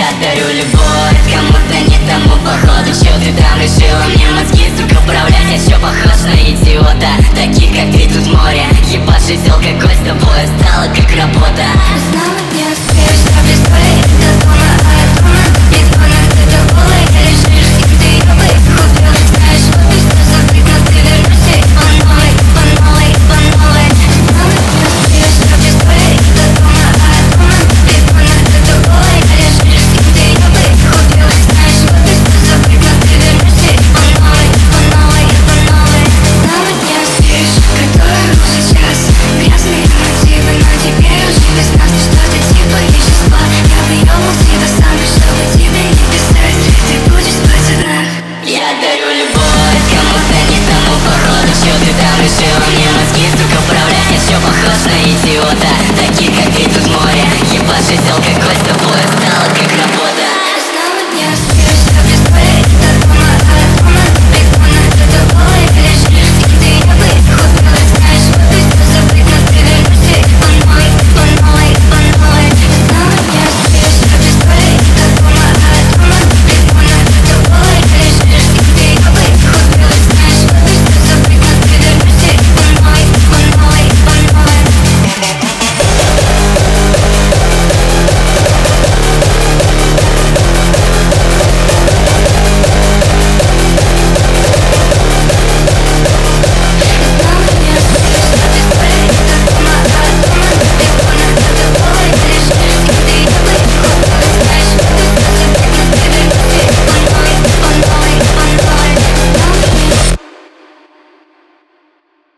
Я дарю любовь кому-то не тому, походу. Чё ты там решила мне мозги, сука, управлять? Я чё, похож на идиота? Таких, как ты, тут море. Ебашить алкоголь с тобой стало как работа. Снова не успеешь, что без твоей до дома, а я дома. И звонок, ты голый, решишь, и ты ёбый. Купил, знаешь, любишь, что забыть, но ты вернешься. И по новой, по новой, по новой. Снова не успеешь, что без твоей до дома, а я дома. И звонок, ты голый, решишь, и ты ёбый. Купил, знаешь, любишь, что забыть, но ты вернешься. И по новой, по новой, по новой. Снова не успеешь, который уже час. Грязные мотивы, но теперь уже без нас. Ты что-то типа вещества. Я выёбал себя сам, чтобы тебе не писать. Ты будешь спать одна. Я дарю любовь кому-то не тому, походу. Чё ты там решила мне мозги, сука, управлять? Я чё, похож на идиота? Таких, как ты, тут море. Ебашить алкоголь с тобой стало как